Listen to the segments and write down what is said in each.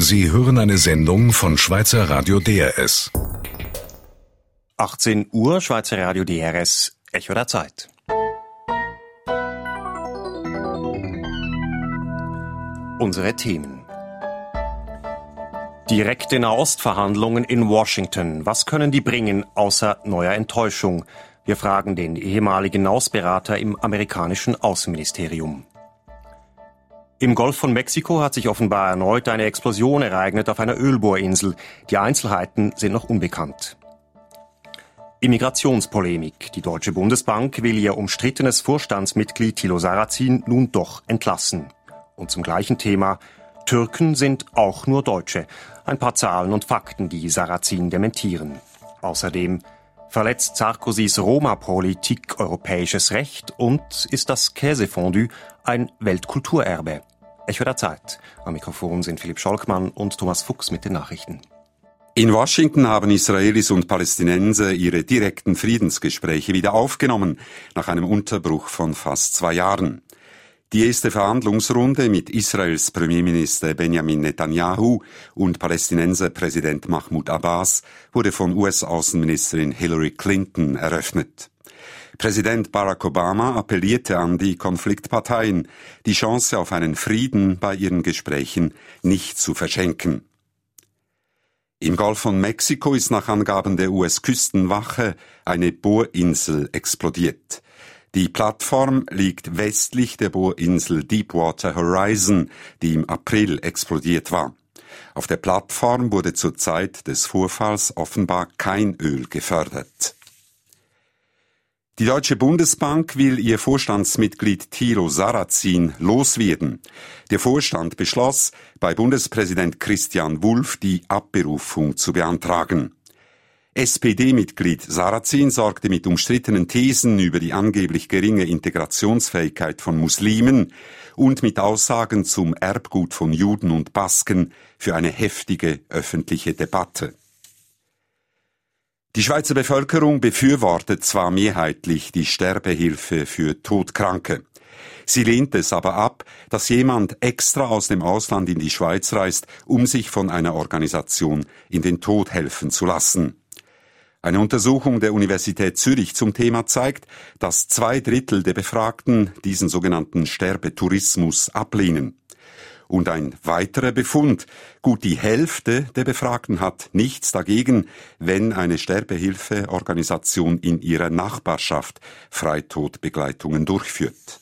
Sie hören eine Sendung von Schweizer Radio DRS. 18 Uhr, Schweizer Radio DRS, Echo der Zeit. Unsere Themen. Direkte Nahostverhandlungen in Washington. Was können die bringen, außer neuer Enttäuschung? Wir fragen den ehemaligen Nahostberater im amerikanischen Außenministerium. Im Golf von Mexiko hat sich offenbar erneut eine Explosion ereignet auf einer Ölbohrinsel. Die Einzelheiten sind noch unbekannt. Immigrationspolemik. Die Deutsche Bundesbank will ihr umstrittenes Vorstandsmitglied Thilo Sarrazin nun doch entlassen. Und zum gleichen Thema: Türken sind auch nur Deutsche. Ein paar Zahlen und Fakten, die Sarrazin dementieren. Außerdem: Verletzt Sarkozys Roma-Politik europäisches Recht und ist das Käsefondue ein Weltkulturerbe? Echo der Zeit. Am Mikrofon sind Philipp Scholkmann und Thomas Fuchs mit den Nachrichten. In Washington haben Israelis und Palästinenser ihre direkten Friedensgespräche wieder aufgenommen, nach einem Unterbruch von fast 2 Jahren. Die erste Verhandlungsrunde mit Israels Premierminister Benjamin Netanyahu und Palästinenser-Präsident Mahmoud Abbas wurde von US-Außenministerin Hillary Clinton eröffnet. Präsident Barack Obama appellierte an die Konfliktparteien, die Chance auf einen Frieden bei ihren Gesprächen nicht zu verschenken. Im Golf von Mexiko ist nach Angaben der US-Küstenwache eine Bohrinsel explodiert. Die Plattform liegt westlich der Bohrinsel Deepwater Horizon, die im April explodiert war. Auf der Plattform wurde zur Zeit des Vorfalls offenbar kein Öl gefördert. Die Deutsche Bundesbank will ihr Vorstandsmitglied Thilo Sarrazin loswerden. Der Vorstand beschloss, bei Bundespräsident Christian Wulff die Abberufung zu beantragen. SPD-Mitglied Sarrazin sorgte mit umstrittenen Thesen über die angeblich geringe Integrationsfähigkeit von Muslimen und mit Aussagen zum Erbgut von Juden und Basken für eine heftige öffentliche Debatte. Die Schweizer Bevölkerung befürwortet zwar mehrheitlich die Sterbehilfe für Todkranke. Sie lehnt es aber ab, dass jemand extra aus dem Ausland in die Schweiz reist, um sich von einer Organisation in den Tod helfen zu lassen. Eine Untersuchung der Universität Zürich zum Thema zeigt, dass 2/3 der Befragten diesen sogenannten Sterbetourismus ablehnen. Und ein weiterer Befund: Gut die Hälfte der Befragten hat nichts dagegen, wenn eine Sterbehilfeorganisation in ihrer Nachbarschaft Freitodbegleitungen durchführt.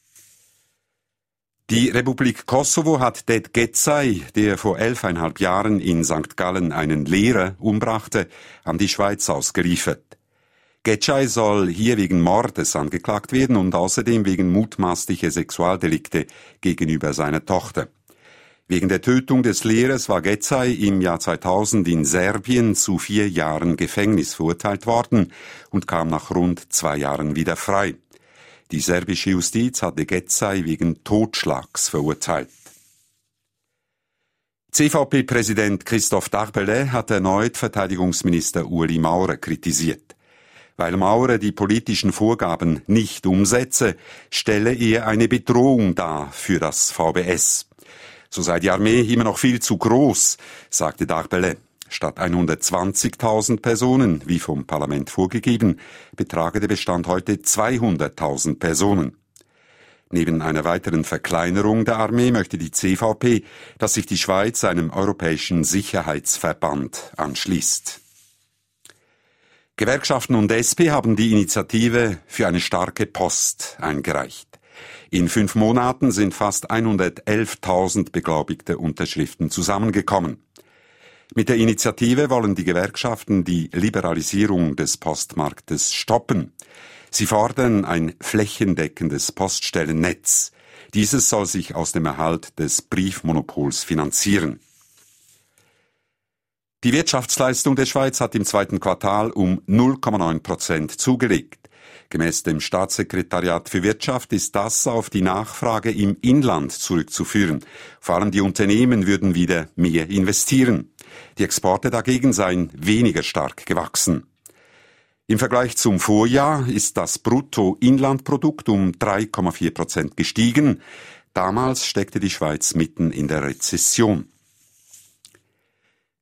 Die Republik Kosovo hat Ded Gecay, der vor 11,5 Jahren in St. Gallen einen Lehrer umbrachte, an die Schweiz ausgeliefert. Gecay soll hier wegen Mordes angeklagt werden und außerdem wegen mutmaßlicher Sexualdelikte gegenüber seiner Tochter. Wegen der Tötung des Lehrers war Gecay im Jahr 2000 in Serbien zu 4 Jahren Gefängnis verurteilt worden und kam nach rund 2 Jahren wieder frei. Die serbische Justiz hatte Gecay wegen Totschlags verurteilt. CVP-Präsident Christoph Darbele hat erneut Verteidigungsminister Ueli Maurer kritisiert. Weil Maurer die politischen Vorgaben nicht umsetze, stelle er eine Bedrohung dar für das VBS. So sei die Armee immer noch viel zu groß, sagte Darbele. Statt 120.000 Personen, wie vom Parlament vorgegeben, betrage der Bestand heute 200.000 Personen. Neben einer weiteren Verkleinerung der Armee möchte die CVP, dass sich die Schweiz einem europäischen Sicherheitsverband anschließt. Gewerkschaften und SP haben die Initiative für eine starke Post eingereicht. In 5 Monaten sind fast 111.000 beglaubigte Unterschriften zusammengekommen. Mit der Initiative wollen die Gewerkschaften die Liberalisierung des Postmarktes stoppen. Sie fordern ein flächendeckendes Poststellennetz. Dieses soll sich aus dem Erhalt des Briefmonopols finanzieren. Die Wirtschaftsleistung der Schweiz hat im 2. Quartal um 0,9% zugelegt. Gemäß dem Staatssekretariat für Wirtschaft ist das auf die Nachfrage im Inland zurückzuführen. Vor allem die Unternehmen würden wieder mehr investieren. Die Exporte dagegen seien weniger stark gewachsen. Im Vergleich zum Vorjahr ist das Bruttoinlandprodukt um 3,4% gestiegen. Damals steckte die Schweiz mitten in der Rezession.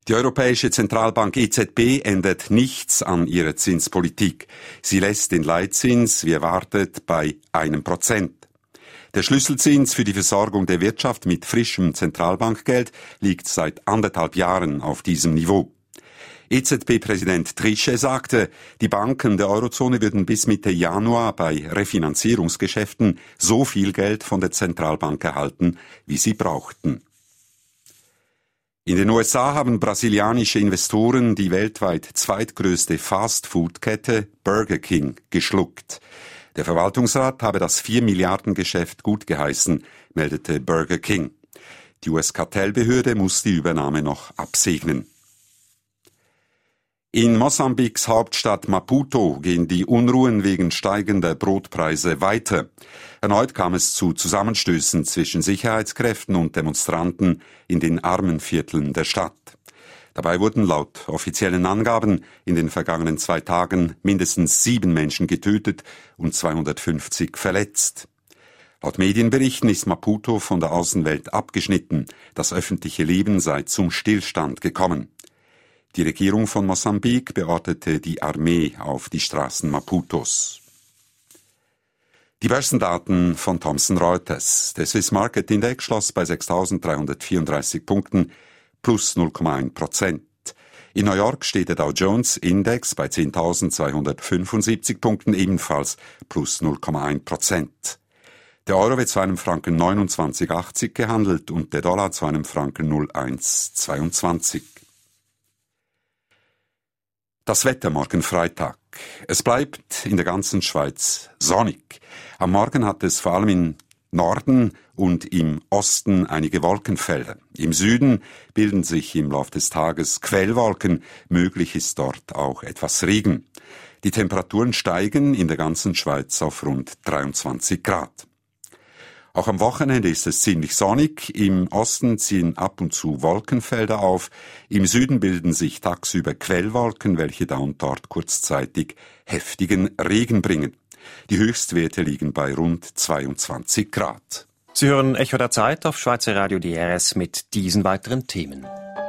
Die Europäische Zentralbank EZB ändert nichts an ihrer Zinspolitik. Sie lässt den Leitzins, wie erwartet, bei 1%. Der Schlüsselzins für die Versorgung der Wirtschaft mit frischem Zentralbankgeld liegt seit 1,5 Jahren auf diesem Niveau. EZB-Präsident Trichet sagte, die Banken der Eurozone würden bis Mitte Januar bei Refinanzierungsgeschäften so viel Geld von der Zentralbank erhalten, wie sie brauchten. In den USA haben brasilianische Investoren die weltweit zweitgrößte Fast-Food-Kette Burger King geschluckt. Der Verwaltungsrat habe das 4-Milliarden-Geschäft gutgeheißen, meldete Burger King. Die US-Kartellbehörde muss die Übernahme noch absegnen. In Mosambiks Hauptstadt Maputo gehen die Unruhen wegen steigender Brotpreise weiter. Erneut kam es zu Zusammenstößen zwischen Sicherheitskräften und Demonstranten in den armen Vierteln der Stadt. Dabei wurden laut offiziellen Angaben in den vergangenen 2 Tagen mindestens 7 Menschen getötet und 250 verletzt. Laut Medienberichten ist Maputo von der Außenwelt abgeschnitten. Das öffentliche Leben sei zum Stillstand gekommen. Die Regierung von Mosambik beorderte die Armee auf die Straßen Maputos. Die Börsendaten von Thomson Reuters. Der Swiss Market Index schloss bei 6.334 Punkten plus 0,1%. In New York steht der Dow Jones Index bei 10.275 Punkten ebenfalls plus 0,1%. Der Euro wird zu einem Franken 29,80 gehandelt und der Dollar zu einem Franken 0,122. Das Wetter morgen Freitag. Es bleibt in der ganzen Schweiz sonnig. Am Morgen hat es vor allem im Norden und im Osten einige Wolkenfelder. Im Süden bilden sich im Laufe des Tages Quellwolken. Möglich ist dort auch etwas Regen. Die Temperaturen steigen in der ganzen Schweiz auf rund 23 Grad. Auch am Wochenende ist es ziemlich sonnig. Im Osten ziehen ab und zu Wolkenfelder auf. Im Süden bilden sich tagsüber Quellwolken, welche da und dort kurzzeitig heftigen Regen bringen. Die Höchstwerte liegen bei rund 22 Grad. Sie hören Echo der Zeit auf Schweizer Radio DRS mit diesen weiteren Themen.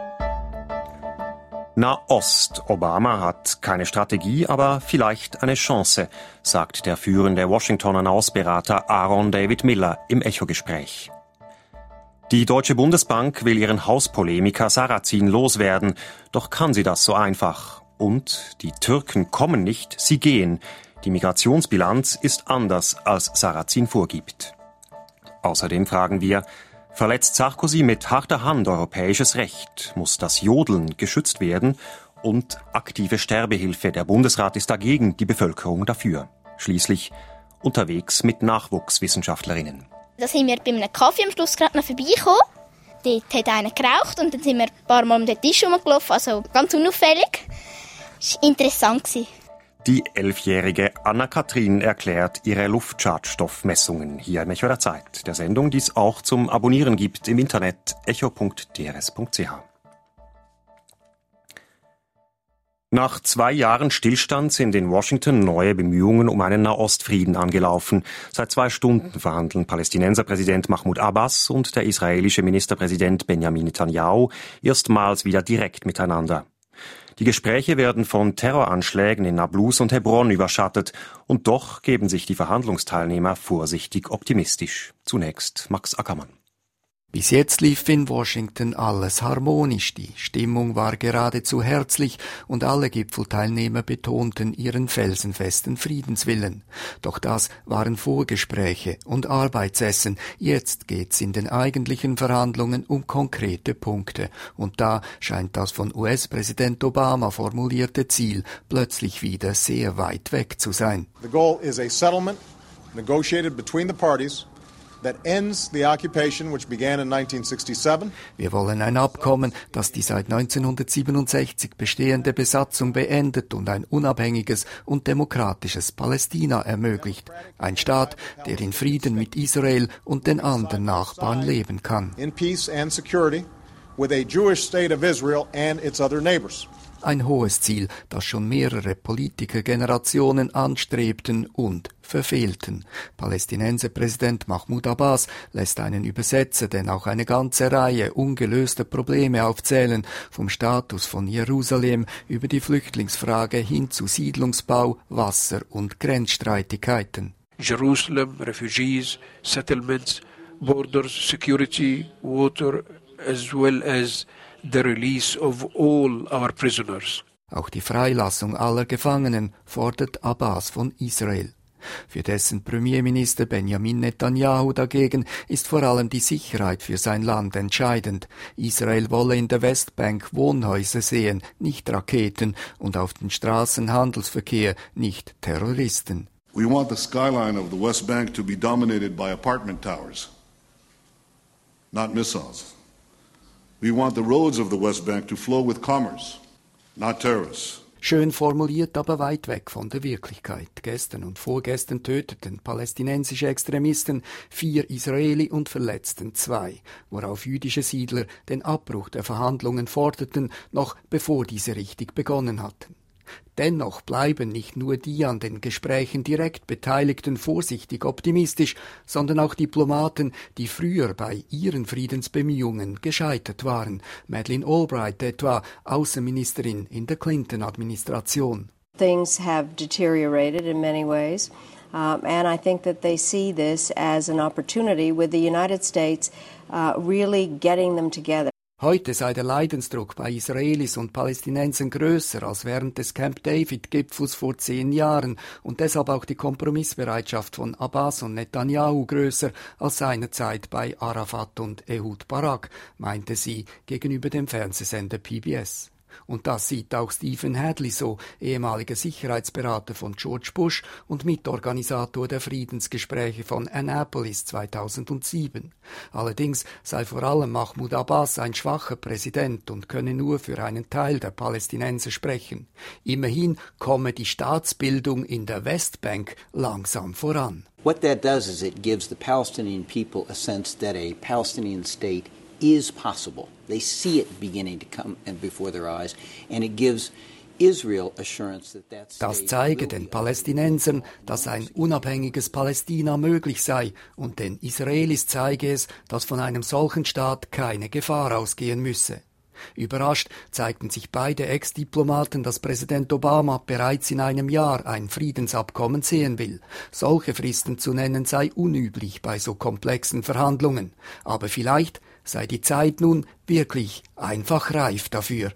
Nahost. Obama hat keine Strategie, aber vielleicht eine Chance, sagt der führende Washingtoner Nahostberater Aaron David Miller im Echo-Gespräch. Die Deutsche Bundesbank will ihren Hauspolemiker Sarrazin loswerden, doch kann sie das so einfach. Und die Türken kommen nicht, sie gehen. Die Migrationsbilanz ist anders, als Sarrazin vorgibt. Außerdem fragen wir, verletzt Sarkozy mit harter Hand europäisches Recht? Muss das Jodeln geschützt werden? Und aktive Sterbehilfe. Der Bundesrat ist dagegen, die Bevölkerung dafür. Schließlich unterwegs mit Nachwuchswissenschaftlerinnen. Da sind wir bei einem Kaffee am Schluss gerade noch vorbeigekommen. Dort hat einer geraucht und dann sind wir ein paar Mal um den Tisch herumgelaufen, also ganz unauffällig. Das war interessant. Die 11-jährige Anna-Kathrin erklärt ihre Luftschadstoffmessungen hier im Echo der Zeit. Der Sendung, die es auch zum Abonnieren gibt im Internet echo.drs.ch. Nach 2 Jahren Stillstand sind in Washington neue Bemühungen um einen Nahostfrieden angelaufen. Seit 2 Stunden verhandeln Palästinenserpräsident Mahmoud Abbas und der israelische Ministerpräsident Benjamin Netanyahu erstmals wieder direkt miteinander. Die Gespräche werden von Terroranschlägen in Nablus und Hebron überschattet, und doch geben sich die Verhandlungsteilnehmer vorsichtig optimistisch. Zunächst Max Ackermann. Bis jetzt lief in Washington alles harmonisch, die Stimmung war geradezu herzlich und alle Gipfelteilnehmer betonten ihren felsenfesten Friedenswillen. Doch das waren Vorgespräche und Arbeitsessen, jetzt geht's in den eigentlichen Verhandlungen um konkrete Punkte und da scheint das von US-Präsident Obama formulierte Ziel plötzlich wieder sehr weit weg zu sein. The goal is a settlement negotiated between the parties that ends the occupation which began in 1967. Wir wollen ein Abkommen, das die seit 1967 bestehende Besatzung beendet und ein unabhängiges und demokratisches Palästina ermöglicht. Ein Staat, der in Frieden mit Israel und den anderen Nachbarn leben kann. In peace and security with a Jewish state of Israel and its other neighbors. Ein hohes Ziel, das schon mehrere Politikergenerationen anstrebten und verfehlten. Palästinenserpräsident Mahmoud Abbas lässt einen Übersetzer denn auch eine ganze Reihe ungelöster Probleme aufzählen, vom Status von Jerusalem über die Flüchtlingsfrage hin zu Siedlungsbau, Wasser- und Grenzstreitigkeiten. Jerusalem, refugees, settlements, borders, security, water, as well as the release of all our prisoners. Auch die Freilassung aller Gefangenen fordert Abbas von Israel. Für dessen Premierminister Benjamin Netanyahu dagegen ist vor allem die Sicherheit für sein Land entscheidend. Israel wolle in der Westbank Wohnhäuser sehen, nicht Raketen, und auf den Straßen Handelsverkehr, nicht Terroristen. We want the skyline of the West Bank to be dominated by apartment towers, not missiles. We want the roads of the West Bank to flow with commerce, not terrorists. Schön formuliert, aber weit weg von der Wirklichkeit. Gestern und vorgestern töteten palästinensische Extremisten 4 Israeli und verletzten 2, worauf jüdische Siedler den Abbruch der Verhandlungen forderten, noch bevor diese richtig begonnen hatten. Dennoch bleiben nicht nur die an den Gesprächen direkt Beteiligten vorsichtig optimistisch, sondern auch Diplomaten, die früher bei ihren Friedensbemühungen gescheitert waren. Madeleine Albright etwa, Außenministerin in der Clinton-Administration. Things have deteriorated in many ways, and I think that they see this as an opportunity with the United States really getting them together. Heute sei der Leidensdruck bei Israelis und Palästinensern größer als während des Camp David-Gipfels vor 10 Jahren und deshalb auch die Kompromissbereitschaft von Abbas und Netanyahu größer als seinerzeit bei Arafat und Ehud Barak, meinte sie gegenüber dem Fernsehsender PBS. Und das sieht auch Stephen Hadley so, ehemaliger Sicherheitsberater von George Bush und Mitorganisator der Friedensgespräche von Annapolis 2007. Allerdings sei vor allem Mahmoud Abbas ein schwacher Präsident und könne nur für einen Teil der Palästinenser sprechen. Immerhin komme die Staatsbildung in der Westbank langsam voran. What that does is it gives the Palestinian people a sense that a Palestinian state is possible. They see it beginning to come before their eyes, and it gives Israel assurance that that state Das zeige den Palästinensern, dass ein unabhängiges Palästina möglich sei, und den Israelis zeige es, dass von einem solchen Staat keine Gefahr ausgehen müsse. Überrascht zeigten sich beide Ex-Diplomaten, dass Präsident Obama bereits in einem Jahr ein Friedensabkommen sehen will. Solche Fristen zu nennen sei unüblich bei so komplexen Verhandlungen. Aber vielleicht sei die Zeit nun wirklich einfach reif dafür.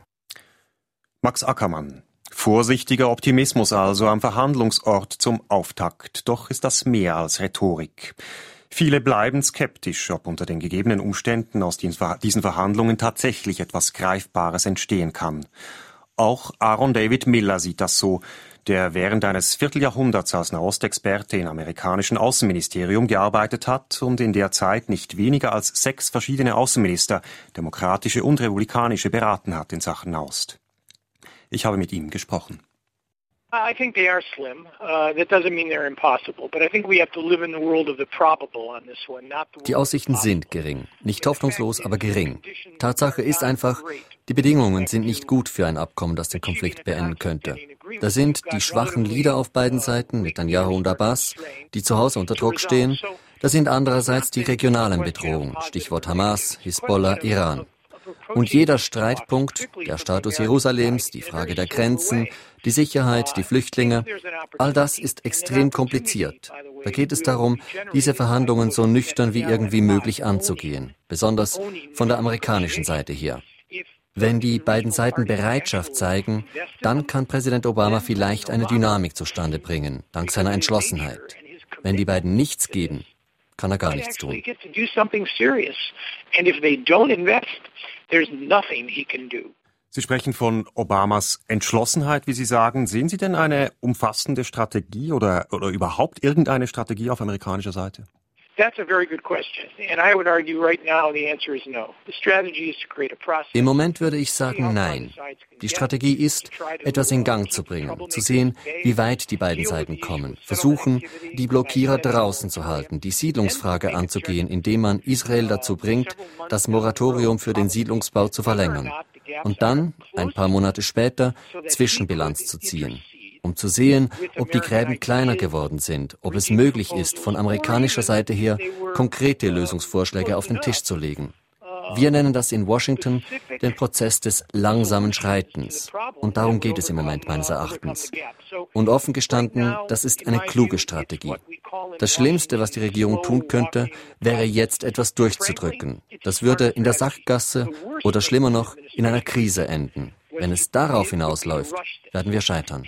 Max Ackermann. Vorsichtiger Optimismus also am Verhandlungsort zum Auftakt. Doch ist das mehr als Rhetorik. Viele bleiben skeptisch, ob unter den gegebenen Umständen aus diesen Verhandlungen tatsächlich etwas Greifbares entstehen kann. Auch Aaron David Miller sieht das so, der während eines Vierteljahrhunderts als Nahostexperte im amerikanischen Außenministerium gearbeitet hat und in der Zeit nicht weniger als 6 verschiedene Außenminister, demokratische und republikanische, beraten hat in Sachen Nahost. Ich habe mit ihm gesprochen. I think they are slim. That doesn't mean they're impossible, but I think we have to live in the world of the probable on this one. Die Aussichten sind gering. Nicht hoffnungslos, aber gering. Tatsache ist einfach, die Bedingungen sind nicht gut für ein Abkommen, das den Konflikt beenden könnte. Da sind die schwachen Leader auf beiden Seiten, Netanyahu und Abbas, die zu Hause unter Druck stehen. Da sind andererseits die regionalen Bedrohungen, Stichwort Hamas, Hisbollah, Iran. Und jeder Streitpunkt, der Status Jerusalems, die Frage der Grenzen, die Sicherheit, die Flüchtlinge, all das ist extrem kompliziert. Da geht es darum, diese Verhandlungen so nüchtern wie irgendwie möglich anzugehen, besonders von der amerikanischen Seite her. Wenn die beiden Seiten Bereitschaft zeigen, dann kann Präsident Obama vielleicht eine Dynamik zustande bringen, dank seiner Entschlossenheit. Wenn die beiden nichts geben, kann er gar nichts tun. Sie sprechen von Obamas Entschlossenheit, wie Sie sagen. Sehen Sie denn eine umfassende Strategie oder überhaupt irgendeine Strategie auf amerikanischer Seite? Im Moment würde ich sagen, nein. Die Strategie ist, etwas in Gang zu bringen, zu sehen, wie weit die beiden Seiten kommen, versuchen, die Blockierer draußen zu halten, die Siedlungsfrage anzugehen, indem man Israel dazu bringt, das Moratorium für den Siedlungsbau zu verlängern. und dann, ein paar Monate später, Zwischenbilanz zu ziehen, um zu sehen, ob die Gräben kleiner geworden sind, ob es möglich ist, von amerikanischer Seite her konkrete Lösungsvorschläge auf den Tisch zu legen. Wir nennen das in Washington den Prozess des langsamen Schreitens. Und darum geht es im Moment meines Erachtens. Und offen gestanden, das ist eine kluge Strategie. Das Schlimmste, was die Regierung tun könnte, wäre jetzt etwas durchzudrücken. Das würde in der Sackgasse oder schlimmer noch in einer Krise enden. Wenn es darauf hinausläuft, werden wir scheitern.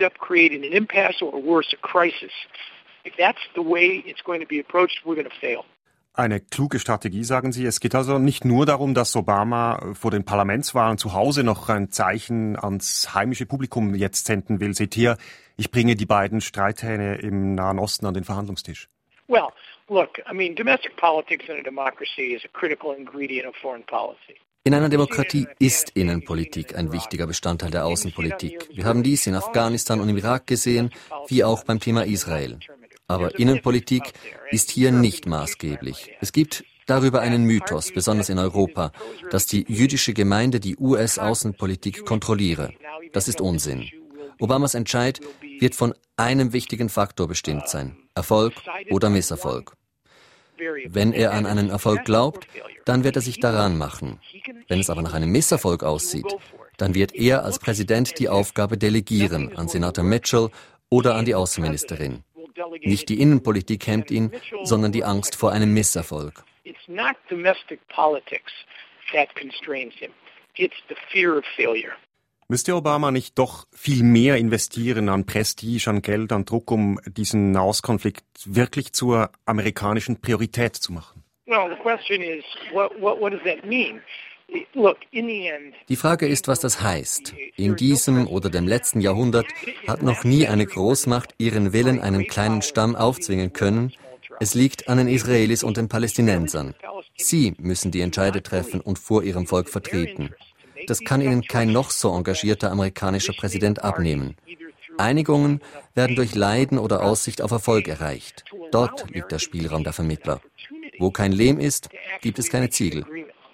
Eine kluge Strategie, sagen Sie. Es geht also nicht nur darum, dass Obama vor den Parlamentswahlen zu Hause noch ein Zeichen ans heimische Publikum jetzt senden will. Seht hier, ich bringe die beiden Streithähne im Nahen Osten an den Verhandlungstisch. Well, look, I mean, domestic politics in a democracy is a critical ingredient of foreign policy. In einer Demokratie ist Innenpolitik ein wichtiger Bestandteil der Außenpolitik. Wir haben dies in Afghanistan und im Irak gesehen, wie auch beim Thema Israel. Aber Innenpolitik ist hier nicht maßgeblich. Es gibt darüber einen Mythos, besonders in Europa, dass die jüdische Gemeinde die US-Außenpolitik kontrolliere. Das ist Unsinn. Obamas Entscheid wird von einem wichtigen Faktor bestimmt sein: Erfolg oder Misserfolg. Wenn er an einen Erfolg glaubt, dann wird er sich daran machen. Wenn es aber nach einem Misserfolg aussieht, dann wird er als Präsident die Aufgabe delegieren an Senator Mitchell oder an die Außenministerin. Nicht die Innenpolitik hemmt ihn, sondern die Angst vor einem Misserfolg. It's not domestic politics that constrains him. It's the fear of failure. Müsste Obama nicht doch viel mehr investieren an Prestige, an Geld, an Druck, um diesen Nahostkonflikt wirklich zur amerikanischen Priorität zu machen? Well, the question is, what does that mean? Look, in the end, die Frage ist, was das heißt. In diesem oder dem letzten Jahrhundert hat noch nie eine Großmacht ihren Willen einem kleinen Stamm aufzwingen können. Es liegt an den Israelis und den Palästinensern. Sie müssen die Entscheide treffen und vor ihrem Volk vertreten. Das kann ihnen kein noch so engagierter amerikanischer Präsident abnehmen. Einigungen werden durch Leiden oder Aussicht auf Erfolg erreicht. Dort liegt der Spielraum der Vermittler. Wo kein Lehm ist, gibt es keine Ziegel.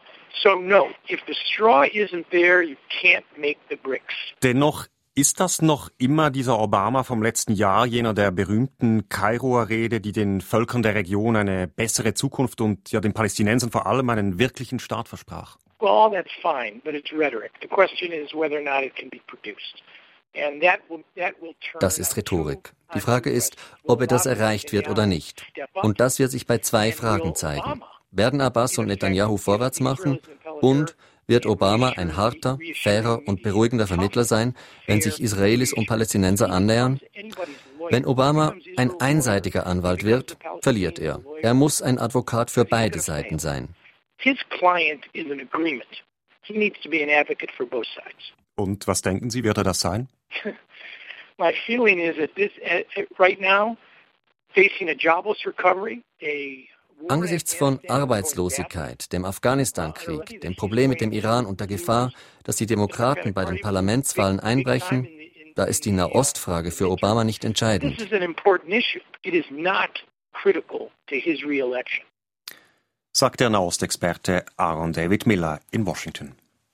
Dennoch ist das noch immer dieser Obama vom letzten Jahr, jener der berühmten Kairoer Rede, die den Völkern der Region eine bessere Zukunft und ja den Palästinensern vor allem einen wirklichen Staat versprach? Well, all that's fine, but it's rhetoric. The question is whether or not it can be produced. Das ist Rhetorik. Die Frage ist, ob das erreicht wird oder nicht. Und das wird sich bei zwei Fragen zeigen. Werden Abbas und Netanyahu vorwärts machen? Und wird Obama ein harter, fairer und beruhigender Vermittler sein, wenn sich Israelis und Palästinenser annähern? Wenn Obama ein einseitiger Anwalt wird, verliert er. Er muss ein Advokat für beide Seiten sein. Und was denken Sie, wird er das sein? My feeling is that this right now facing a jobless recovery, Angesichts von Arbeitslosigkeit, dem Afghanistan-Krieg, dem Problem mit dem Iran und der Gefahr, dass die Demokraten bei den Parlamentswahlen einbrechen, da ist die Nahostfrage für Obama nicht entscheidend. Sagt der Nahostexperte Aaron David Miller in Washington.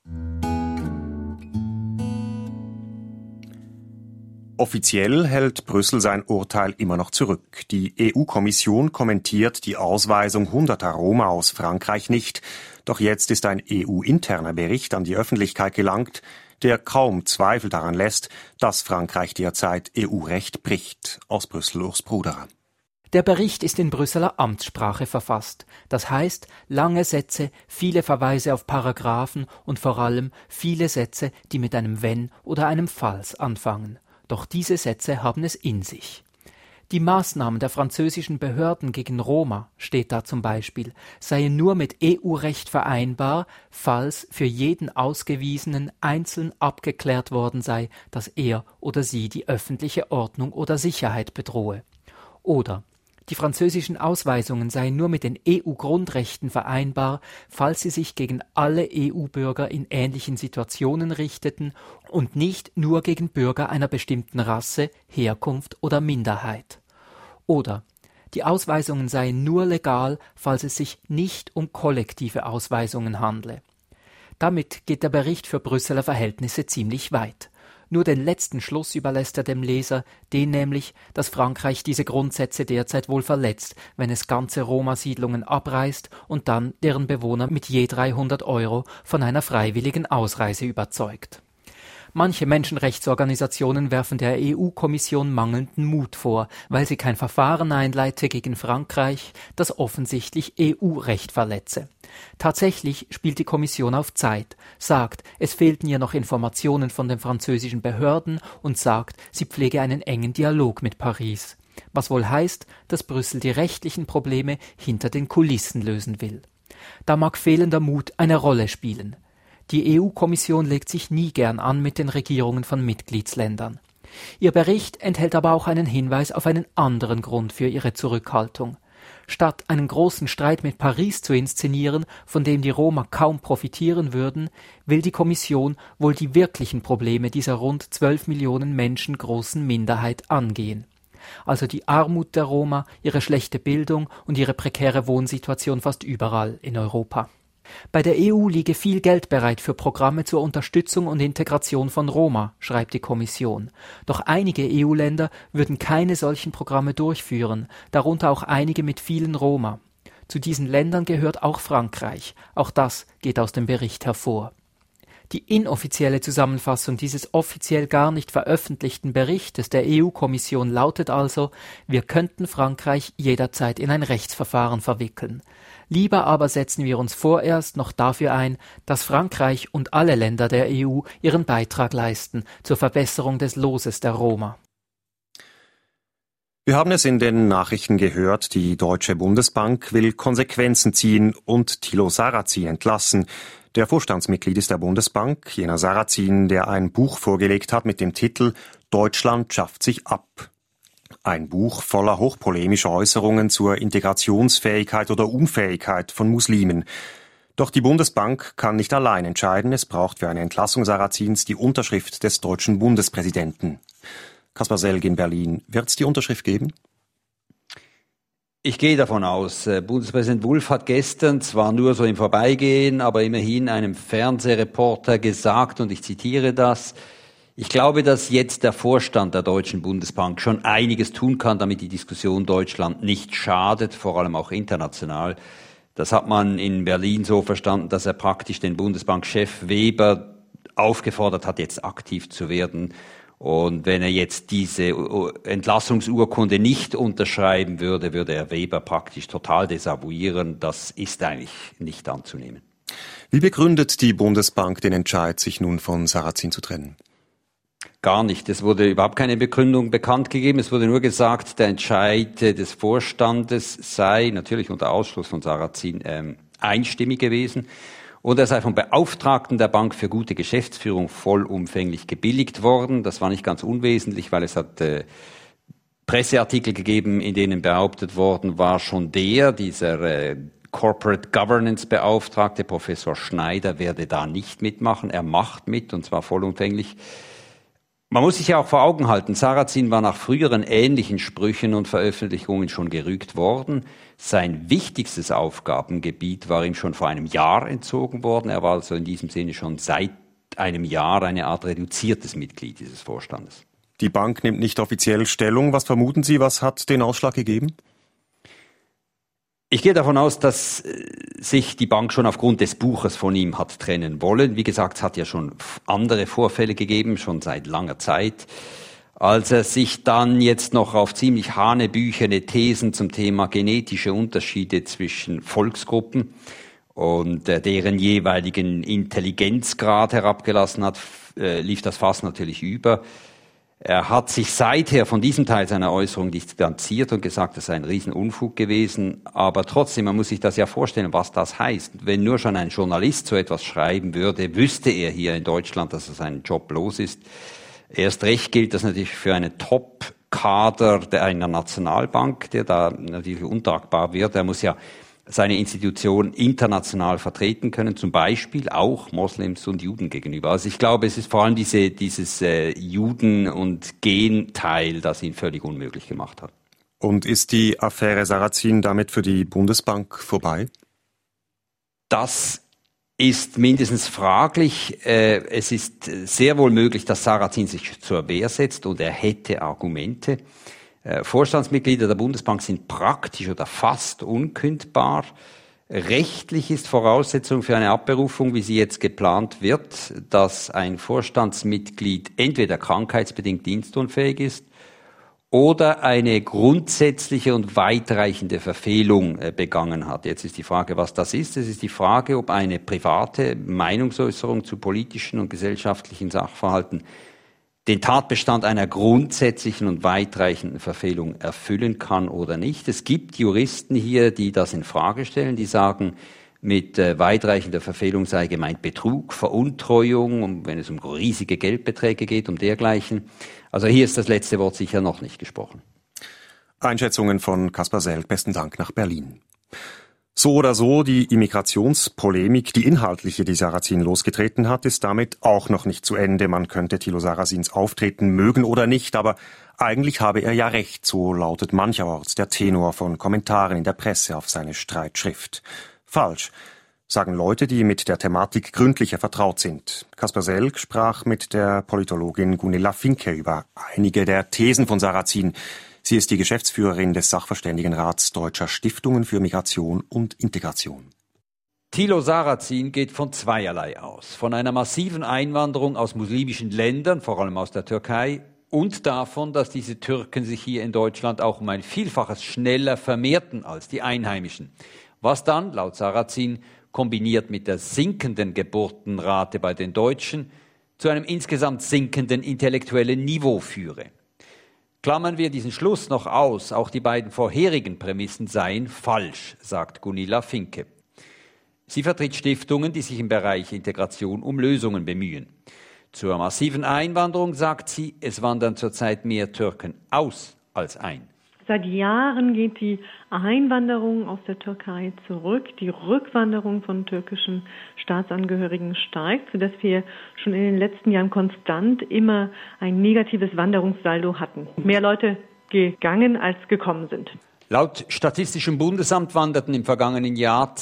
Offiziell hält Brüssel sein Urteil immer noch zurück. Die EU-Kommission kommentiert die Ausweisung hunderter Roma aus Frankreich nicht. Doch jetzt ist ein EU-interner Bericht an die Öffentlichkeit gelangt, der kaum Zweifel daran lässt, dass Frankreich derzeit EU-Recht bricht. Aus Brüssel Urs Bruderer. Der Bericht ist in Brüsseler Amtssprache verfasst. Das heißt, lange Sätze, viele Verweise auf Paragraphen und vor allem viele Sätze, die mit einem Wenn oder einem Falls anfangen. Doch diese Sätze haben es in sich. Die Maßnahmen der französischen Behörden gegen Roma, steht da zum Beispiel, seien nur mit EU-Recht vereinbar, falls für jeden Ausgewiesenen einzeln abgeklärt worden sei, dass er oder sie die öffentliche Ordnung oder Sicherheit bedrohe. Oder die französischen Ausweisungen seien nur mit den EU-Grundrechten vereinbar, falls sie sich gegen alle EU-Bürger in ähnlichen Situationen richteten und nicht nur gegen Bürger einer bestimmten Rasse, Herkunft oder Minderheit. Oder die Ausweisungen seien nur legal, falls es sich nicht um kollektive Ausweisungen handle. Damit geht der Bericht für Brüsseler Verhältnisse ziemlich weit. Nur den letzten Schluss überlässt er dem Leser, den nämlich, dass Frankreich diese Grundsätze derzeit wohl verletzt, wenn es ganze Roma-Siedlungen abreißt und dann deren Bewohner mit je 300 € von einer freiwilligen Ausreise überzeugt. Manche Menschenrechtsorganisationen werfen der EU-Kommission mangelnden Mut vor, weil sie kein Verfahren einleite gegen Frankreich, das offensichtlich EU-Recht verletze. Tatsächlich spielt die Kommission auf Zeit, sagt, es fehlten ihr noch Informationen von den französischen Behörden und sagt, sie pflege einen engen Dialog mit Paris. Was wohl heißt, dass Brüssel die rechtlichen Probleme hinter den Kulissen lösen will. Da mag fehlender Mut eine Rolle spielen. Die EU-Kommission legt sich nie gern an mit den Regierungen von Mitgliedsländern. Ihr Bericht enthält aber auch einen Hinweis auf einen anderen Grund für ihre Zurückhaltung. Statt einen großen Streit mit Paris zu inszenieren, von dem die Roma kaum profitieren würden, will die Kommission wohl die wirklichen Probleme dieser rund 12 Millionen Menschen großen Minderheit angehen. Also die Armut der Roma, ihre schlechte Bildung und ihre prekäre Wohnsituation fast überall in Europa. Bei der EU liege viel Geld bereit für Programme zur Unterstützung und Integration von Roma, schreibt die Kommission. Doch einige EU-Länder würden keine solchen Programme durchführen, darunter auch einige mit vielen Roma. Zu diesen Ländern gehört auch Frankreich. Auch das geht aus dem Bericht hervor. Die inoffizielle Zusammenfassung dieses offiziell gar nicht veröffentlichten Berichtes der EU-Kommission lautet also, wir könnten Frankreich jederzeit in ein Rechtsverfahren verwickeln. Lieber aber setzen wir uns vorerst noch dafür ein, dass Frankreich und alle Länder der EU ihren Beitrag leisten zur Verbesserung des Loses der Roma. Wir haben es in den Nachrichten gehört, die Deutsche Bundesbank will Konsequenzen ziehen und Thilo Sarrazin entlassen. Der Vorstandsmitglied ist der Bundesbank, jener Sarrazin, der ein Buch vorgelegt hat mit dem Titel »Deutschland schafft sich ab«. Ein Buch voller hochpolemischer Äußerungen zur Integrationsfähigkeit oder Unfähigkeit von Muslimen. Doch die Bundesbank kann nicht allein entscheiden. Es braucht für eine Entlassung Sarrazins die Unterschrift des deutschen Bundespräsidenten. Kaspar Selg in Berlin. Wird es die Unterschrift geben? Ich gehe davon aus. Bundespräsident Wulff hat gestern zwar nur so im Vorbeigehen, aber immerhin einem Fernsehreporter gesagt, und ich zitiere das, ich glaube, dass jetzt der Vorstand der Deutschen Bundesbank schon einiges tun kann, damit die Diskussion Deutschland nicht schadet, vor allem auch international. Das hat man in Berlin so verstanden, dass er praktisch den Bundesbankchef Weber aufgefordert hat, jetzt aktiv zu werden. Und wenn er jetzt diese Entlassungsurkunde nicht unterschreiben würde, würde er Weber praktisch total desavouieren. Das ist eigentlich nicht anzunehmen. Wie begründet die Bundesbank den Entscheid, sich nun von Sarrazin zu trennen? Gar nicht. Es wurde überhaupt keine Begründung bekannt gegeben. Es wurde nur gesagt, der Entscheid des Vorstandes sei, natürlich unter Ausschluss von Sarrazin, einstimmig gewesen. Und er sei vom Beauftragten der Bank für gute Geschäftsführung vollumfänglich gebilligt worden. Das war nicht ganz unwesentlich, weil es hat Presseartikel gegeben, in denen behauptet worden war, schon dieser Corporate Governance Beauftragte, Professor Schneider, werde da nicht mitmachen. Er macht mit, und zwar vollumfänglich. Man muss sich ja auch vor Augen halten, Sarrazin war nach früheren ähnlichen Sprüchen und Veröffentlichungen schon gerügt worden. Sein wichtigstes Aufgabengebiet war ihm schon vor einem Jahr entzogen worden. Er war also in diesem Sinne schon seit einem Jahr eine Art reduziertes Mitglied dieses Vorstandes. Die Bank nimmt nicht offiziell Stellung. Was vermuten Sie, was hat den Ausschlag gegeben? Ich gehe davon aus, dass sich die Bank schon aufgrund des Buches von ihm hat trennen wollen. Wie gesagt, es hat ja schon andere Vorfälle gegeben, schon seit langer Zeit. Als er sich dann jetzt noch auf ziemlich hanebüchene Thesen zum Thema genetische Unterschiede zwischen Volksgruppen und deren jeweiligen Intelligenzgrad herabgelassen hat, lief das Fass natürlich über. Er hat sich seither von diesem Teil seiner Äußerung distanziert und gesagt, das sei ein Riesenunfug gewesen. Aber trotzdem, man muss sich das ja vorstellen, was das heißt. Wenn nur schon ein Journalist so etwas schreiben würde, wüsste er hier in Deutschland, dass er seinen Job los ist. Erst recht gilt das natürlich für einen Top-Kader einer Nationalbank, der da natürlich untragbar wird. Er muss ja seine Institution international vertreten können, zum Beispiel auch Moslems und Juden gegenüber. Also ich glaube, es ist vor allem dieses Juden- und Gen-Teil, das ihn völlig unmöglich gemacht hat. Und ist die Affäre Sarrazin damit für die Bundesbank vorbei? Das ist mindestens fraglich. Es ist sehr wohl möglich, dass Sarrazin sich zur Wehr setzt und er hätte Argumente. Vorstandsmitglieder der Bundesbank sind praktisch oder fast unkündbar. Rechtlich ist Voraussetzung für eine Abberufung, wie sie jetzt geplant wird, dass ein Vorstandsmitglied entweder krankheitsbedingt dienstunfähig ist oder eine grundsätzliche und weitreichende Verfehlung begangen hat. Jetzt ist die Frage, was das ist. Es ist die Frage, ob eine private Meinungsäußerung zu politischen und gesellschaftlichen Sachverhalten den Tatbestand einer grundsätzlichen und weitreichenden Verfehlung erfüllen kann oder nicht. Es gibt Juristen hier, die das in Frage stellen, die sagen, mit weitreichender Verfehlung sei gemeint Betrug, Veruntreuung, wenn es um riesige Geldbeträge geht, um dergleichen. Also hier ist das letzte Wort sicher noch nicht gesprochen. Einschätzungen von Kaspar Selk. Besten Dank nach Berlin. So oder so, die Immigrationspolemik, die inhaltliche, die Sarrazin losgetreten hat, ist damit auch noch nicht zu Ende. Man könnte Thilo Sarrazins Auftreten mögen oder nicht, aber eigentlich habe er ja recht, so lautet mancherorts der Tenor von Kommentaren in der Presse auf seine Streitschrift. Falsch, sagen Leute, die mit der Thematik gründlicher vertraut sind. Kaspar Selk sprach mit der Politologin Gunilla Finke über einige der Thesen von Sarrazin. Sie ist die Geschäftsführerin des Sachverständigenrats Deutscher Stiftungen für Migration und Integration. Thilo Sarrazin geht von zweierlei aus. Von einer massiven Einwanderung aus muslimischen Ländern, vor allem aus der Türkei, und davon, dass diese Türken sich hier in Deutschland auch um ein Vielfaches schneller vermehrten als die Einheimischen. Was dann, laut Sarrazin, kombiniert mit der sinkenden Geburtenrate bei den Deutschen, zu einem insgesamt sinkenden intellektuellen Niveau führe. Klammern wir diesen Schluss noch aus, auch die beiden vorherigen Prämissen seien falsch, sagt Gunilla Finke. Sie vertritt Stiftungen, die sich im Bereich Integration um Lösungen bemühen. Zur massiven Einwanderung sagt sie, es wandern zurzeit mehr Türken aus als ein. Seit Jahren geht die Einwanderung aus der Türkei zurück. Die Rückwanderung von türkischen Staatsangehörigen steigt, sodass wir schon in den letzten Jahren konstant immer ein negatives Wanderungssaldo hatten. Mehr Leute gegangen als gekommen sind. Laut Statistischem Bundesamt wanderten im vergangenen Jahr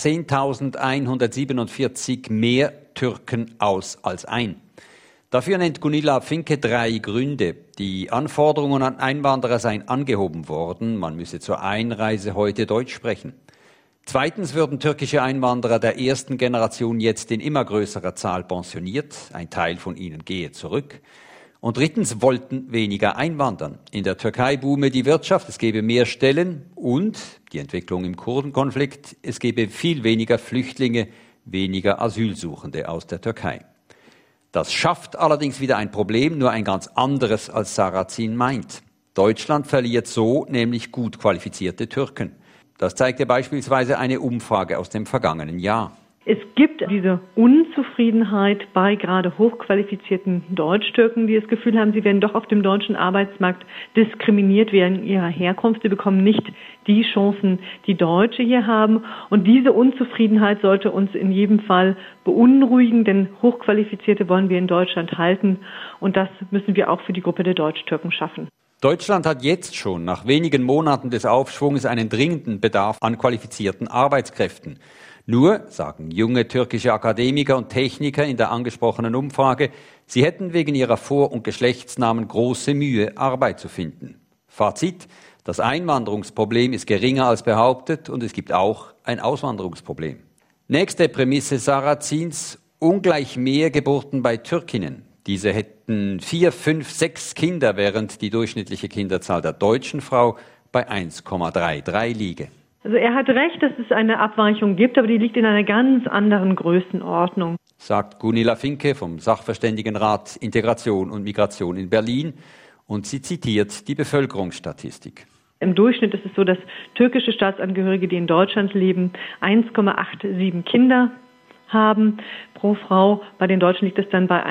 10.147 mehr Türken aus als ein. Dafür nennt Gunilla Finke 3 Gründe. Die Anforderungen an Einwanderer seien angehoben worden. Man müsse zur Einreise heute Deutsch sprechen. Zweitens würden türkische Einwanderer der ersten Generation jetzt in immer größerer Zahl pensioniert. Ein Teil von ihnen gehe zurück. Und drittens wollten weniger einwandern. In der Türkei boome die Wirtschaft, es gebe mehr Stellen und die Entwicklung im Kurdenkonflikt, es gebe viel weniger Flüchtlinge, weniger Asylsuchende aus der Türkei. Das schafft allerdings wieder ein Problem, nur ein ganz anderes, als Sarrazin meint. Deutschland verliert so nämlich gut qualifizierte Türken. Das zeigte beispielsweise eine Umfrage aus dem vergangenen Jahr. Es gibt diese Unzufriedenheit bei gerade hochqualifizierten Deutsch-Türken, die das Gefühl haben, sie werden doch auf dem deutschen Arbeitsmarkt diskriminiert wegen ihrer Herkunft. Sie bekommen nicht die Chancen, die Deutsche hier haben. Und diese Unzufriedenheit sollte uns in jedem Fall beunruhigen, denn Hochqualifizierte wollen wir in Deutschland halten. Und das müssen wir auch für die Gruppe der Deutsch-Türken schaffen. Deutschland hat jetzt schon nach wenigen Monaten des Aufschwungs einen dringenden Bedarf an qualifizierten Arbeitskräften. Nur, sagen junge türkische Akademiker und Techniker in der angesprochenen Umfrage, sie hätten wegen ihrer Vor- und Geschlechtsnamen große Mühe, Arbeit zu finden. Fazit: Das Einwanderungsproblem ist geringer als behauptet und es gibt auch ein Auswanderungsproblem. Nächste Prämisse Sarrazins: ungleich mehr Geburten bei Türkinnen. Diese hätten 4, 5, 6 Kinder, während die durchschnittliche Kinderzahl der deutschen Frau bei 1,33 liege. Also er hat recht, dass es eine Abweichung gibt, aber die liegt in einer ganz anderen Größenordnung, sagt Gunilla Finke vom Sachverständigenrat Integration und Migration in Berlin und sie zitiert die Bevölkerungsstatistik. Im Durchschnitt ist es so, dass türkische Staatsangehörige, die in Deutschland leben, 1,87 Kinder haben pro Frau. Bei den Deutschen liegt es dann bei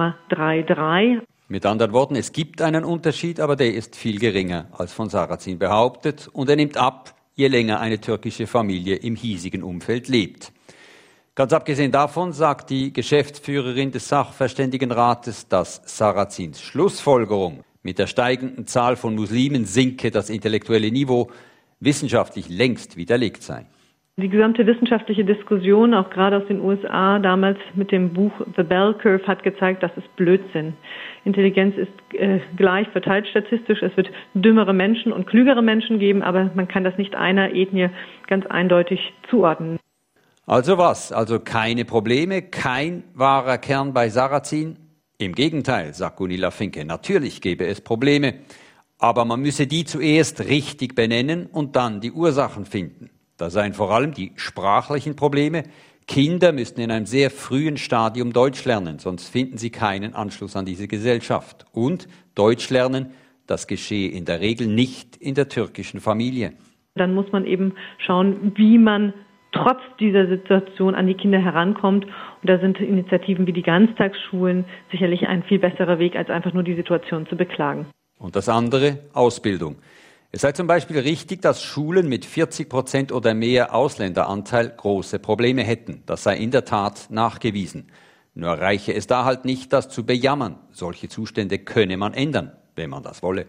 1,33. Mit anderen Worten, es gibt einen Unterschied, aber der ist viel geringer als von Sarrazin behauptet und er nimmt ab, je länger eine türkische Familie im hiesigen Umfeld lebt. Ganz abgesehen davon sagt die Geschäftsführerin des Sachverständigenrates, dass Sarrazins Schlussfolgerung, mit der steigenden Zahl von Muslimen sinke das intellektuelle Niveau, wissenschaftlich längst widerlegt sei. Die gesamte wissenschaftliche Diskussion, auch gerade aus den USA, damals mit dem Buch The Bell Curve, hat gezeigt, das ist Blödsinn. Intelligenz ist gleich verteilt statistisch. Es wird dümmere Menschen und klügere Menschen geben, aber man kann das nicht einer Ethnie ganz eindeutig zuordnen. Also was? Also keine Probleme, kein wahrer Kern bei Sarrazin? Im Gegenteil, sagt Gunilla Finke, natürlich gäbe es Probleme, aber man müsse die zuerst richtig benennen und dann die Ursachen finden. Da seien vor allem die sprachlichen Probleme. Kinder müssten in einem sehr frühen Stadium Deutsch lernen, sonst finden sie keinen Anschluss an diese Gesellschaft. Und Deutsch lernen, das geschehe in der Regel nicht in der türkischen Familie. Dann muss man eben schauen, wie man trotz dieser Situation an die Kinder herankommt. Und da sind Initiativen wie die Ganztagsschulen sicherlich ein viel besserer Weg, als einfach nur die Situation zu beklagen. Und das andere, Ausbildung. Es sei zum Beispiel richtig, dass Schulen mit 40% oder mehr Ausländeranteil große Probleme hätten. Das sei in der Tat nachgewiesen. Nur reiche es da halt nicht, das zu bejammern. Solche Zustände könne man ändern, wenn man das wolle.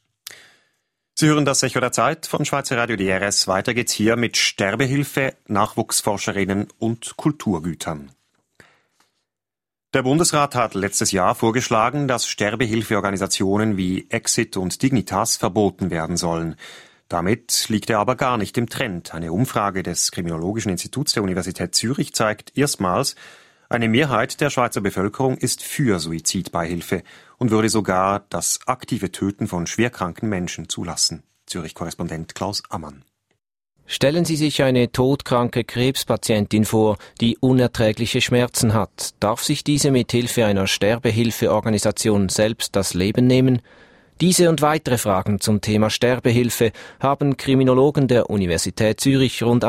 Sie hören das Echo der Zeit von Schweizer Radio DRS. Weiter geht's hier mit Sterbehilfe, Nachwuchsforscherinnen und Kulturgütern. Der Bundesrat hat letztes Jahr vorgeschlagen, dass Sterbehilfeorganisationen wie Exit und Dignitas verboten werden sollen. Damit liegt er aber gar nicht im Trend. Eine Umfrage des Kriminologischen Instituts der Universität Zürich zeigt erstmals, eine Mehrheit der Schweizer Bevölkerung ist für Suizidbeihilfe und würde sogar das aktive Töten von schwerkranken Menschen zulassen. Zürich-Korrespondent Klaus Ammann. Stellen Sie sich eine todkranke Krebspatientin vor, die unerträgliche Schmerzen hat. Darf sich diese mit Hilfe einer Sterbehilfeorganisation selbst das Leben nehmen? Diese und weitere Fragen zum Thema Sterbehilfe haben Kriminologen der Universität Zürich rund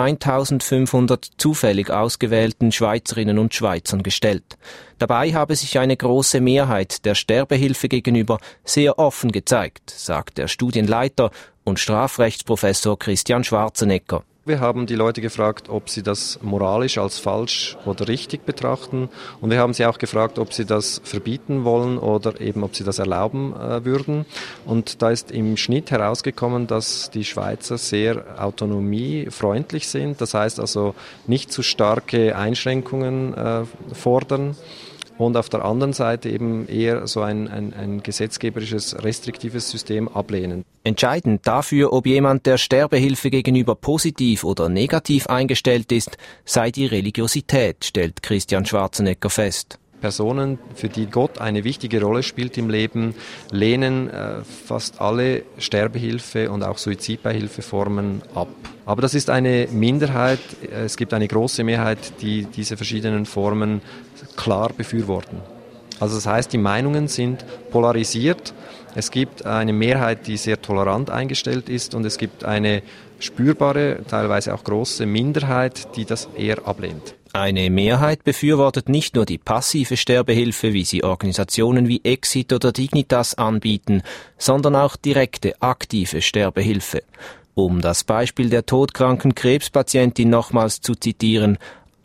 1500 zufällig ausgewählten Schweizerinnen und Schweizern gestellt. Dabei habe sich eine große Mehrheit der Sterbehilfe gegenüber sehr offen gezeigt, sagt der Studienleiter und Strafrechtsprofessor Christian Schwarzenegger. Wir haben die Leute gefragt, ob sie das moralisch als falsch oder richtig betrachten. Und wir haben sie auch gefragt, ob sie das verbieten wollen oder eben ob sie das erlauben würden. Und da ist im Schnitt herausgekommen, dass die Schweizer sehr autonomiefreundlich sind. Das heißt also nicht zu starke Einschränkungen fordern. Und auf der anderen Seite eben eher so ein gesetzgeberisches, restriktives System ablehnen. Entscheidend dafür, ob jemand der Sterbehilfe gegenüber positiv oder negativ eingestellt ist, sei die Religiosität, stellt Christian Schwarzenegger fest. Personen, für die Gott eine wichtige Rolle spielt im Leben, lehnen fast alle Sterbehilfe und auch Suizidbeihilfeformen ab. Aber das ist eine Minderheit. Es gibt eine große Mehrheit, die diese verschiedenen Formen klar befürworten. Also das heißt, die Meinungen sind polarisiert. Es gibt eine Mehrheit, die sehr tolerant eingestellt ist und es gibt eine spürbare, teilweise auch große Minderheit, die das eher ablehnt. Eine Mehrheit befürwortet nicht nur die passive Sterbehilfe, wie sie Organisationen wie Exit oder Dignitas anbieten, sondern auch direkte, aktive Sterbehilfe. Um das Beispiel der todkranken Krebspatientin nochmals zu zitieren: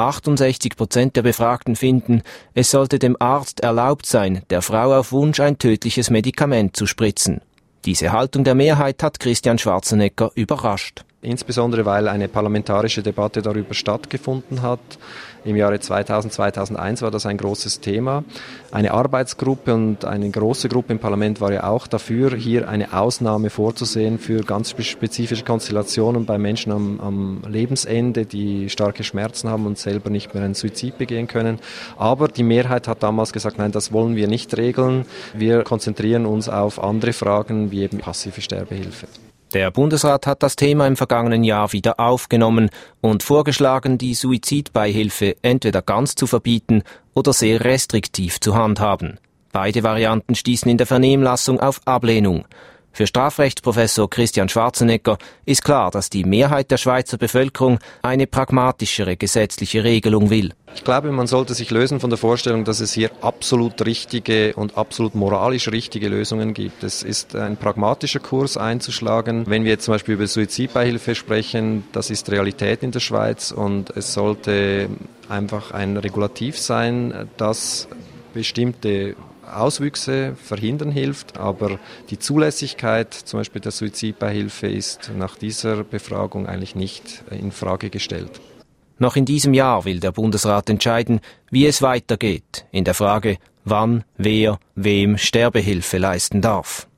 68% der Befragten finden, es sollte dem Arzt erlaubt sein, der Frau auf Wunsch ein tödliches Medikament zu spritzen. Diese Haltung der Mehrheit hat Christian Schwarzenegger überrascht. Insbesondere weil eine parlamentarische Debatte darüber stattgefunden hat. Im Jahre 2000, 2001 war das ein großes Thema. Eine Arbeitsgruppe und eine große Gruppe im Parlament war ja auch dafür, hier eine Ausnahme vorzusehen für ganz spezifische Konstellationen bei Menschen am Lebensende, die starke Schmerzen haben und selber nicht mehr einen Suizid begehen können. Aber die Mehrheit hat damals gesagt, nein, das wollen wir nicht regeln. Wir konzentrieren uns auf andere Fragen, wie eben passive Sterbehilfe. Der Bundesrat hat das Thema im vergangenen Jahr wieder aufgenommen und vorgeschlagen, die Suizidbeihilfe entweder ganz zu verbieten oder sehr restriktiv zu handhaben. Beide Varianten stießen in der Vernehmlassung auf Ablehnung. Für Strafrechtsprofessor Christian Schwarzenegger ist klar, dass die Mehrheit der Schweizer Bevölkerung eine pragmatischere gesetzliche Regelung will. Ich glaube, man sollte sich lösen von der Vorstellung, dass es hier absolut richtige und absolut moralisch richtige Lösungen gibt. Es ist ein pragmatischer Kurs einzuschlagen. Wenn wir jetzt zum Beispiel über Suizidbeihilfe sprechen, das ist Realität in der Schweiz und es sollte einfach ein Regulativ sein, das bestimmte Auswüchse verhindern hilft, aber die Zulässigkeit zum Beispiel der Suizidbeihilfe ist nach dieser Befragung eigentlich nicht in Frage gestellt. Noch in diesem Jahr will der Bundesrat entscheiden, wie es weitergeht, in der Frage, wann, wer, wem Sterbehilfe leisten darf.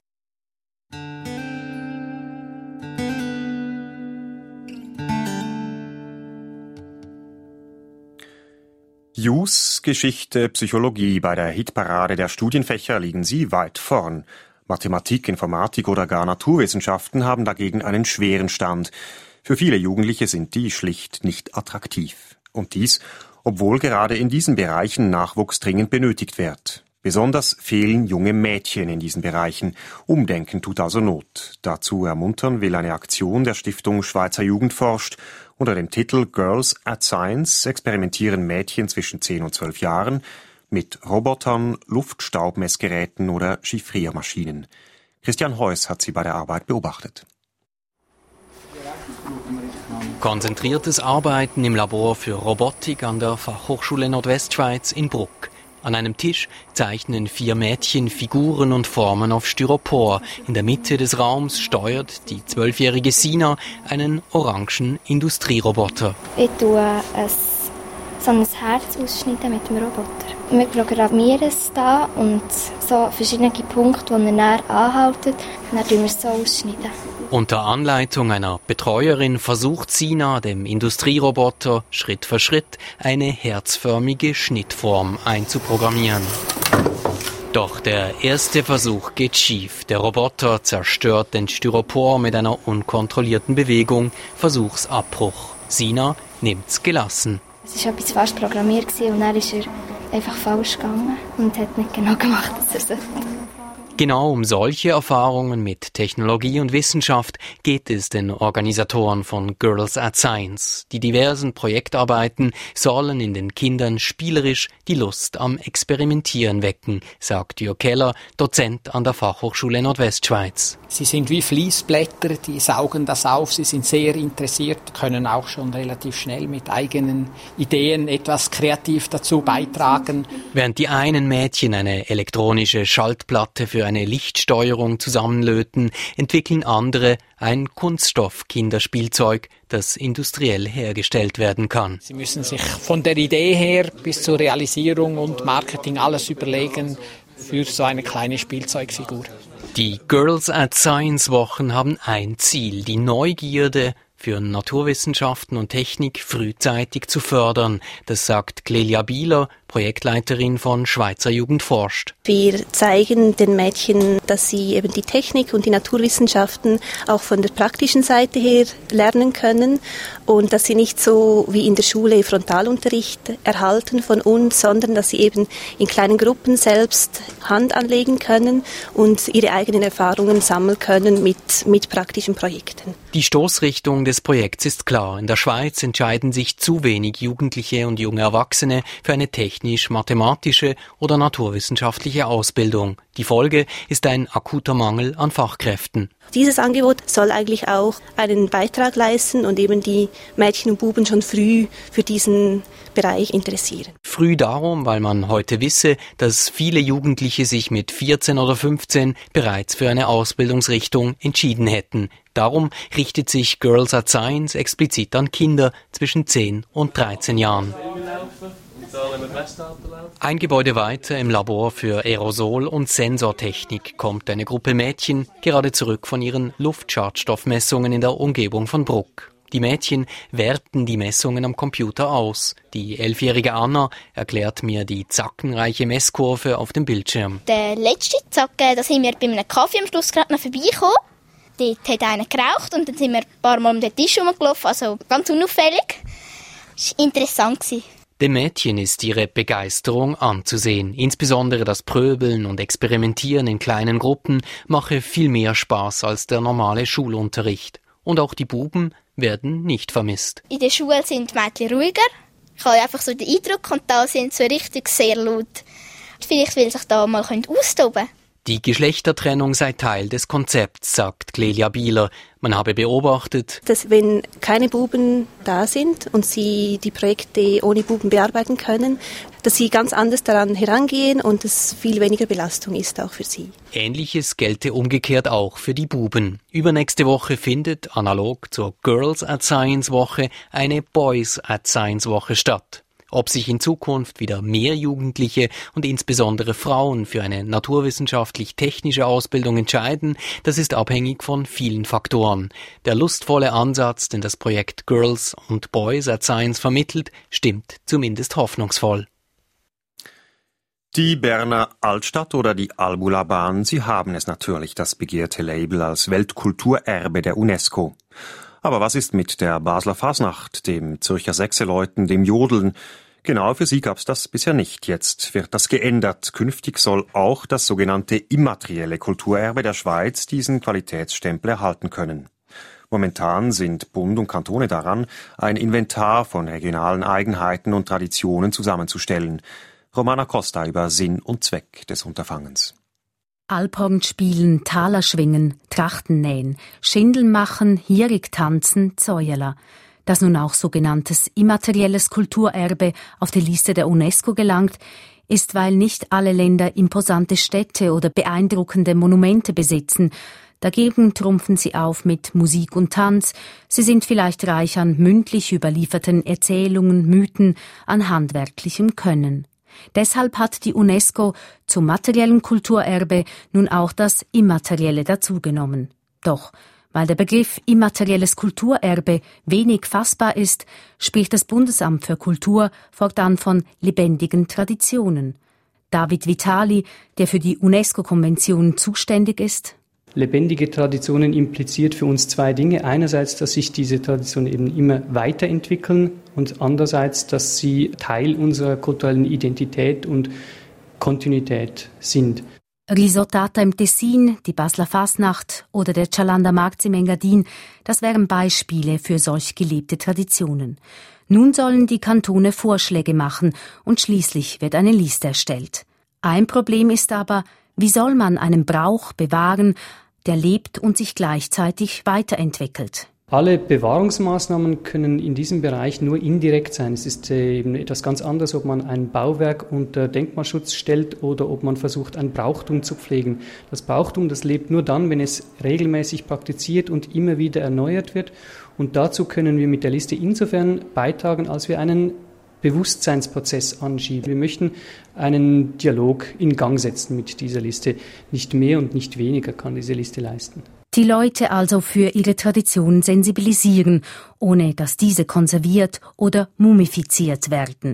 Jus, Geschichte, Psychologie. Bei der Hitparade der Studienfächer liegen sie weit vorn. Mathematik, Informatik oder gar Naturwissenschaften haben dagegen einen schweren Stand. Für viele Jugendliche sind die schlicht nicht attraktiv. Und dies, obwohl gerade in diesen Bereichen Nachwuchs dringend benötigt wird. Besonders fehlen junge Mädchen in diesen Bereichen. Umdenken tut also Not. Dazu ermuntern will eine Aktion der Stiftung Schweizer Jugend forscht. Unter dem Titel Girls at Science experimentieren Mädchen zwischen 10 und 12 Jahren mit Robotern, Luftstaubmessgeräten oder Chiffriermaschinen. Christian Heuss hat sie bei der Arbeit beobachtet. Konzentriertes Arbeiten im Labor für Robotik an der Fachhochschule Nordwestschweiz in Bruck. An einem Tisch zeichnen 4 Mädchen Figuren und Formen auf Styropor. In der Mitte des Raums steuert die 12-jährige Sina einen orangen Industrieroboter. Ich tue so ein Herz ausschneiden mit dem Roboter. Wir programmieren es da und so verschiedene Punkte, die er dann anhalten, dann tun wir es so ausschneiden. Unter Anleitung einer Betreuerin versucht Sina dem Industrieroboter Schritt für Schritt eine herzförmige Schnittform einzuprogrammieren. Doch der erste Versuch geht schief. Der Roboter zerstört den Styropor mit einer unkontrollierten Bewegung. Versuchsabbruch. Sina nimmt's gelassen. Es war etwas falsch programmiert und dann ist er einfach falsch gegangen und hat nicht genau gemacht, was er sollte. Genau um solche Erfahrungen mit Technologie und Wissenschaft geht es den Organisatoren von Girls at Science. Die diversen Projektarbeiten sollen in den Kindern spielerisch die Lust am Experimentieren wecken, sagt Jörg Keller, Dozent an der Fachhochschule Nordwestschweiz. Sie sind wie Fließblätter, die saugen das auf, sie sind sehr interessiert, können auch schon relativ schnell mit eigenen Ideen etwas kreativ dazu beitragen. Während die einen Mädchen eine elektronische Schaltplatte für eine Lichtsteuerung zusammenlöten, entwickeln andere ein Kunststoff-Kinderspielzeug, das industriell hergestellt werden kann. Sie müssen sich von der Idee her bis zur Realisierung und Marketing alles überlegen für so eine kleine Spielzeugfigur. Die Girls at Science Wochen haben ein Ziel, die Neugierde für Naturwissenschaften und Technik frühzeitig zu fördern. Das sagt Clelia Bieler, Projektleiterin von Schweizer Jugend forscht. Wir zeigen den Mädchen, dass sie eben die Technik und die Naturwissenschaften auch von der praktischen Seite her lernen können und dass sie nicht so wie in der Schule Frontalunterricht erhalten von uns, sondern dass sie eben in kleinen Gruppen selbst Hand anlegen können und ihre eigenen Erfahrungen sammeln können mit praktischen Projekten. Die Stoßrichtung des Projekts ist klar. In der Schweiz entscheiden sich zu wenig Jugendliche und junge Erwachsene für eine technisch-mathematische oder naturwissenschaftliche Ausbildung. Die Folge ist ein akuter Mangel an Fachkräften. Dieses Angebot soll eigentlich auch einen Beitrag leisten und eben die Mädchen und Buben schon früh für diesen Bereich interessieren. Früh darum, weil man heute wisse, dass viele Jugendliche sich mit 14 oder 15 bereits für eine Ausbildungsrichtung entschieden hätten. Darum richtet sich Girls at Science explizit an Kinder zwischen 10 und 13 Jahren. Ein Gebäude weiter im Labor für Aerosol- und Sensortechnik kommt eine Gruppe Mädchen gerade zurück von ihren Luftschadstoffmessungen in der Umgebung von Bruck. Die Mädchen werten die Messungen am Computer aus. Die 11-jährige Anna erklärt mir die zackenreiche Messkurve auf dem Bildschirm. Der letzte Zacken, da sind wir bei einem Kaffee am Schluss gerade noch vorbeigekommen. Dort hat einer geraucht und dann sind wir ein paar Mal um den Tisch herumgelaufen, also ganz unauffällig. Das war interessant. Dem Mädchen ist ihre Begeisterung anzusehen. Insbesondere das Pröbeln und Experimentieren in kleinen Gruppen mache viel mehr Spaß als der normale Schulunterricht. Und auch die Buben werden nicht vermisst. In der Schule sind die Mädchen ruhiger. Ich habe einfach so den Eindruck, und da sind sie richtig sehr laut. Vielleicht will sich da mal austoben. Die Geschlechtertrennung sei Teil des Konzepts, sagt Clelia Bieler. Man habe beobachtet, dass wenn keine Buben da sind und sie die Projekte ohne Buben bearbeiten können, dass sie ganz anders daran herangehen und es viel weniger Belastung ist auch für sie. Ähnliches gelte umgekehrt auch für die Buben. Übernächste Woche findet, analog zur Girls at Science Woche, eine Boys at Science Woche statt. Ob sich in Zukunft wieder mehr Jugendliche und insbesondere Frauen für eine naturwissenschaftlich-technische Ausbildung entscheiden, das ist abhängig von vielen Faktoren. Der lustvolle Ansatz, den das Projekt Girls und Boys at Science vermittelt, stimmt zumindest hoffnungsvoll. Die Berner Altstadt oder die Albula-Bahn, sie haben es natürlich, das begehrte Label als Weltkulturerbe der UNESCO. Aber was ist mit der Basler Fasnacht, dem Zürcher Sechseläuten, dem Jodeln? Genau, für sie gab's das bisher nicht. Jetzt wird das geändert. Künftig soll auch das sogenannte immaterielle Kulturerbe der Schweiz diesen Qualitätsstempel erhalten können. Momentan sind Bund und Kantone daran, ein Inventar von regionalen Eigenheiten und Traditionen zusammenzustellen. Romana Costa über Sinn und Zweck des Unterfangens. Alphorn spielen, Taler schwingen, Trachten nähen, Schindeln machen, Hierig tanzen, Zäuerler. Dass nun auch sogenanntes immaterielles Kulturerbe auf die Liste der UNESCO gelangt, ist, weil nicht alle Länder imposante Städte oder beeindruckende Monumente besitzen. Dagegen trumpfen sie auf mit Musik und Tanz. Sie sind vielleicht reich an mündlich überlieferten Erzählungen, Mythen, an handwerklichem Können. Deshalb hat die UNESCO zum materiellen Kulturerbe nun auch das Immaterielle dazugenommen. Doch, weil der Begriff immaterielles Kulturerbe wenig fassbar ist, spricht das Bundesamt für Kultur fortan von lebendigen Traditionen. David Vitali, der für die UNESCO-Konvention zuständig ist: Lebendige Traditionen impliziert für uns zwei Dinge. Einerseits, dass sich diese Traditionen eben immer weiterentwickeln und andererseits, dass sie Teil unserer kulturellen Identität und Kontinuität sind. Risottata im Tessin, die Basler Fasnacht oder der Cialanda Markt im Engadin, das wären Beispiele für solch gelebte Traditionen. Nun sollen die Kantone Vorschläge machen und schließlich wird eine Liste erstellt. Ein Problem ist aber, wie soll man einen Brauch bewahren, der lebt und sich gleichzeitig weiterentwickelt? Alle Bewahrungsmaßnahmen können in diesem Bereich nur indirekt sein. Es ist eben etwas ganz anderes, ob man ein Bauwerk unter Denkmalschutz stellt oder ob man versucht, ein Brauchtum zu pflegen. Das Brauchtum, das lebt nur dann, wenn es regelmäßig praktiziert und immer wieder erneuert wird. Und dazu können wir mit der Liste insofern beitragen, als wir einen Bewusstseinsprozess anschieben. Wir möchten einen Dialog in Gang setzen mit dieser Liste. Nicht mehr und nicht weniger kann diese Liste leisten. Die Leute also für ihre Tradition sensibilisieren, ohne dass diese konserviert oder mumifiziert werden.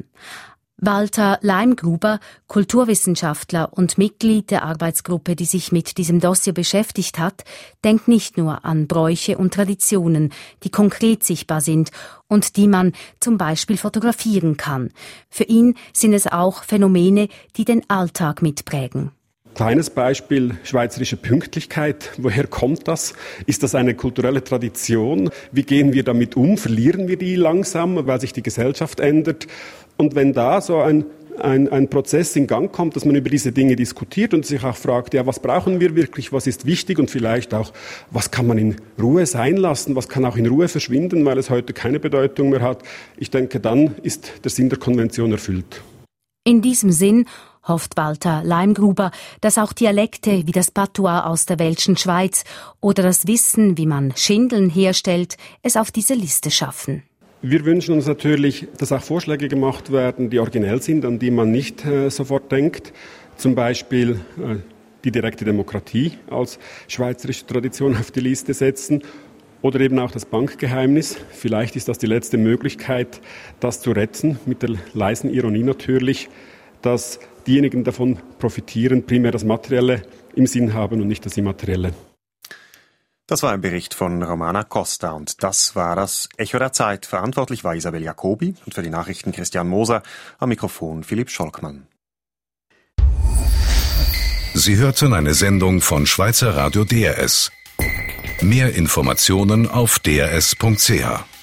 Walter Leimgruber, Kulturwissenschaftler und Mitglied der Arbeitsgruppe, die sich mit diesem Dossier beschäftigt hat, denkt nicht nur an Bräuche und Traditionen, die konkret sichtbar sind und die man zum Beispiel fotografieren kann. Für ihn sind es auch Phänomene, die den Alltag mitprägen. Kleines Beispiel, schweizerische Pünktlichkeit. Woher kommt das? Ist das eine kulturelle Tradition? Wie gehen wir damit um? Verlieren wir die langsam, weil sich die Gesellschaft ändert? Und wenn da so ein Prozess in Gang kommt, dass man über diese Dinge diskutiert und sich auch fragt, ja, was brauchen wir wirklich, was ist wichtig und vielleicht auch, was kann man in Ruhe sein lassen, was kann auch in Ruhe verschwinden, weil es heute keine Bedeutung mehr hat. Ich denke, dann ist der Sinn der Konvention erfüllt. In diesem Sinn hofft Walter Leimgruber, dass auch Dialekte wie das Patois aus der Welschen Schweiz oder das Wissen, wie man Schindeln herstellt, es auf diese Liste schaffen. Wir wünschen uns natürlich, dass auch Vorschläge gemacht werden, die originell sind, an die man nicht sofort denkt. Zum Beispiel die direkte Demokratie als schweizerische Tradition auf die Liste setzen. Oder eben auch das Bankgeheimnis. Vielleicht ist das die letzte Möglichkeit, das zu retten, mit der leisen Ironie natürlich, dass diejenigen davon profitieren, primär das Materielle im Sinn haben und nicht das Immaterielle. Das war ein Bericht von Romana Costa und das war das Echo der Zeit. Verantwortlich war Isabel Jacobi und für die Nachrichten Christian Moser, am Mikrofon Philipp Scholkmann. Sie hörten eine Sendung von Schweizer Radio DRS. Mehr Informationen auf drs.ch.